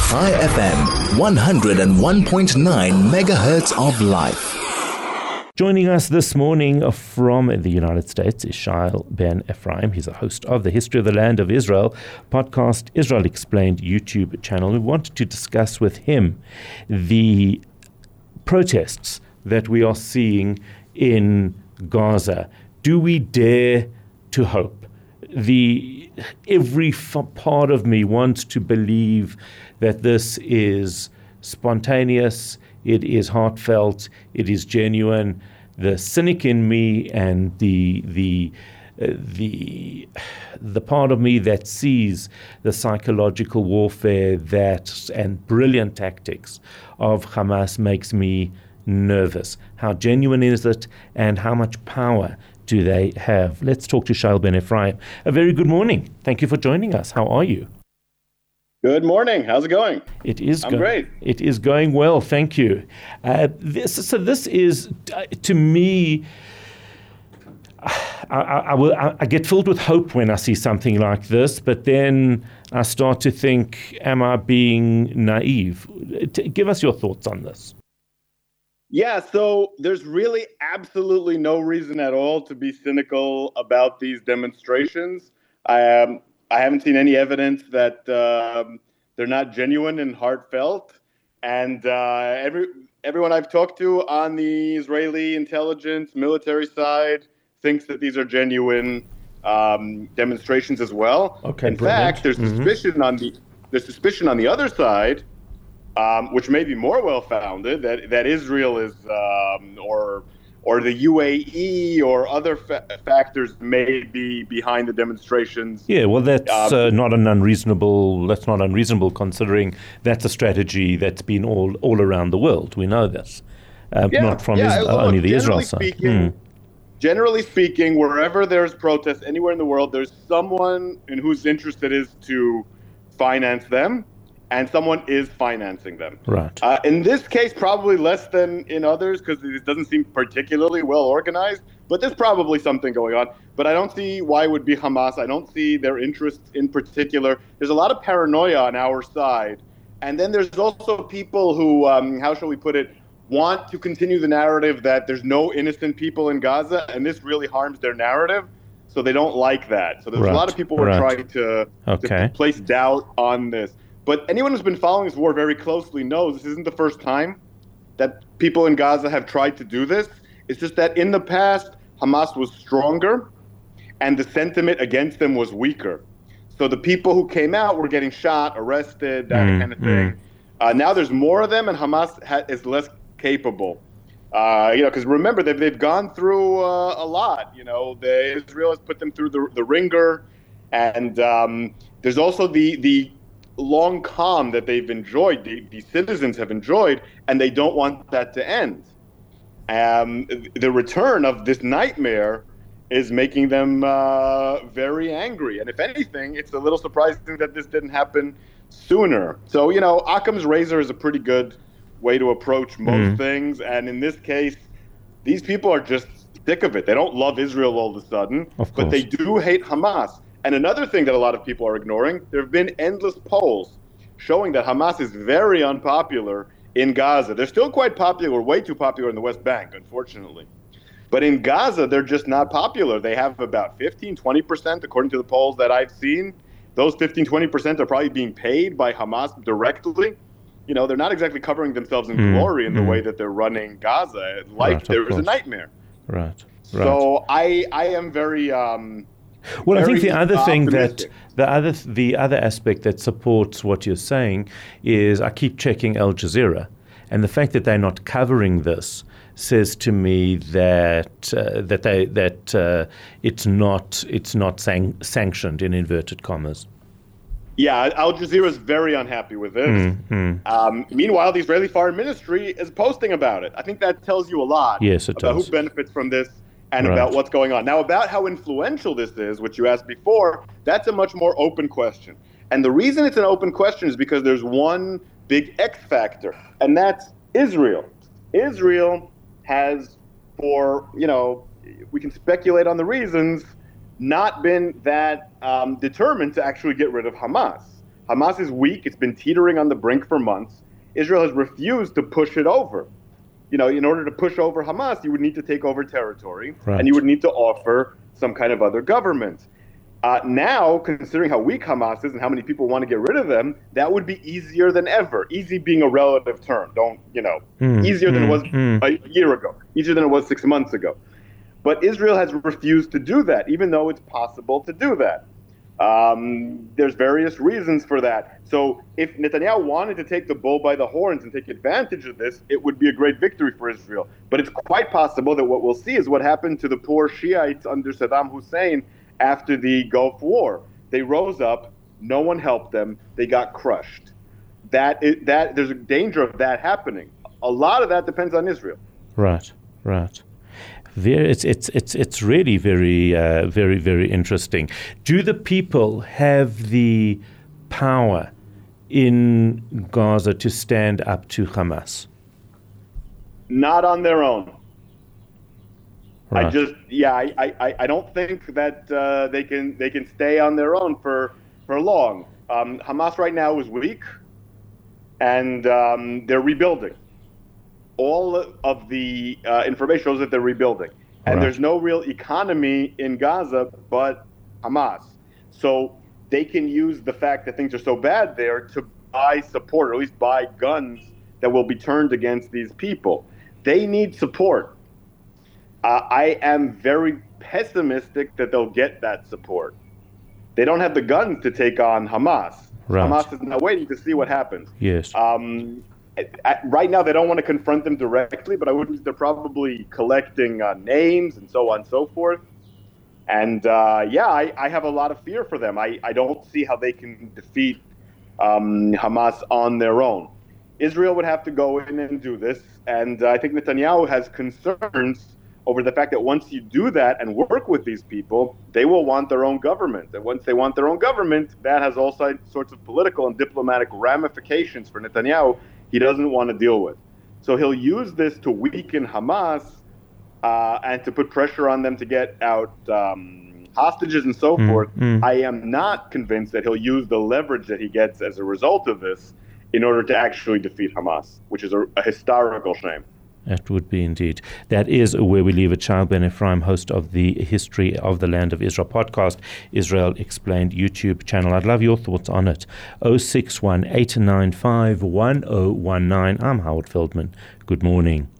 High FM, 101.9 megahertz of life. Joining us this morning from the United States is Shail Ben Ephraim. He's a host of the History of the Land of Israel podcast, Israel Explained YouTube channel. We wanted to discuss with him the protests that we are seeing in Gaza. Do we dare to hope? Every part of me wants to believe that this is spontaneous, it is heartfelt, it is genuine. The cynic in me and the part of me that sees the psychological warfare and brilliant tactics of Hamas makes me nervous. How genuine is it, and how much power do they have? Let's talk to Shail Ben Ephraim. A very good morning. Thank you for joining us. How are you? Good morning. How's it going? I'm great. It is going well. Thank you. This is, to me, I get filled with hope when I see something like this, but then I start to think, am I being naive? Give us your thoughts on this. Yeah, so there's really absolutely no reason at all to be cynical about these demonstrations. I haven't seen any evidence that they're not genuine and heartfelt. And everyone I've talked to on the Israeli intelligence, military side, thinks that these are genuine demonstrations as well. Okay, in fact, there's suspicion on the other side, which may be more well-founded, that Israel is, or the UAE or other factors may be behind the demonstrations. Yeah, well, that's not unreasonable considering that's a strategy that's been all around the world. We know this, not from only the Israel side. Generally speaking, wherever there's protests anywhere in the world, there's someone in whose interest it is to finance them, and someone is financing them. Right. In this case, probably less than in others, because it doesn't seem particularly well organized, but there's probably something going on. But I don't see why it would be Hamas. I don't see their interests in particular. There's a lot of paranoia on our side. And then there's also people who, how shall we put it, want to continue the narrative that there's no innocent people in Gaza, and this really harms their narrative. So they don't like that. So there's a lot of people who are trying to place doubt on this. But anyone who's been following this war very closely knows this isn't the first time that people in Gaza have tried to do this. It's just that in the past, Hamas was stronger and the sentiment against them was weaker. So the people who came out were getting shot, arrested, that kind of thing. Now there's more of them and Hamas is less capable. Because remember, they've gone through a lot. Israel has put them through the ringer. And there's also the long calm that they've enjoyed, the citizens have enjoyed, and they don't want that to end. The return of this nightmare is making them very angry. And if anything, it's a little surprising that this didn't happen sooner. So, Occam's razor is a pretty good way to approach most things. And in this case, these people are just sick of it. They don't love Israel all of a sudden, but they do hate Hamas. And another thing that a lot of people are ignoring, there have been endless polls showing that Hamas is very unpopular in Gaza. They're still quite popular, way too popular in the West Bank, unfortunately. But in Gaza, they're just not popular. They have about 15-20%, according to the polls that I've seen. Those 15-20% are probably being paid by Hamas directly. They're not exactly covering themselves in glory in the way that they're running Gaza. There is a nightmare. Right. So I am very... Well, I think the other thing the other aspect that supports what you're saying is I keep checking Al Jazeera, and the fact that they're not covering this says to me that it's not sanctioned in inverted commas. Yeah, Al Jazeera is very unhappy with this. Meanwhile, the Israeli Foreign Ministry is posting about it. I think that tells you a lot about who benefits from this. And about what's going on. Now, about how influential this is, which you asked before, that's a much more open question. And the reason it's an open question is because there's one big X factor, and that's Israel. Israel has, we can speculate on the reasons, not been that determined to actually get rid of Hamas. Hamas is weak. It's been teetering on the brink for months. Israel has refused to push it over. In order to push over Hamas, you would need to take over territory, right, and you would need to offer some kind of other government. Now, considering how weak Hamas is and how many people want to get rid of them, that would be easier than ever. Easy being a relative term. Easier than it was a year ago. Easier than it was 6 months ago. But Israel has refused to do that, even though it's possible to do that. There's various reasons for that. So if Netanyahu wanted to take the bull by the horns and take advantage of this, it would be a great victory for Israel. But it's quite possible that what we'll see is what happened to the poor Shiites under Saddam Hussein after the Gulf War. They rose up, no one helped them, they got crushed. There's a danger of that happening. A lot of that depends on Israel. Right. It's really very, very, very interesting. Do the people have the power in Gaza to stand up to Hamas? Not on their own. Right. I don't think that they can stay on their own for long. Hamas right now is weak, and they're rebuilding. All of the information shows that they're rebuilding. And right, there's no real economy in Gaza but Hamas. So they can use the fact that things are so bad there to buy support, or at least buy guns that will be turned against these people. They need support. I am very pessimistic that they'll get that support. They don't have the guns to take on Hamas. Right. Hamas is now waiting to see what happens. Yes. Right now, they don't want to confront them directly, but they're probably collecting names and so on and so forth. And I have a lot of fear for them. I don't see how they can defeat Hamas on their own. Israel would have to go in and do this. And I think Netanyahu has concerns over the fact that once you do that and work with these people, they will want their own government. And once they want their own government, that has all sorts of political and diplomatic ramifications for Netanyahu he doesn't want to deal with. So he'll use this to weaken Hamas and to put pressure on them to get out hostages and so forth. I am not convinced that he'll use the leverage that he gets as a result of this in order to actually defeat Hamas, which is a historical shame. That would be indeed. That is where we leave it. Shai Ben Ephraim, host of the History of the Land of Israel podcast, Israel Explained YouTube channel. I'd love your thoughts on it. 061 895 1019. I'm Howard Feldman. Good morning.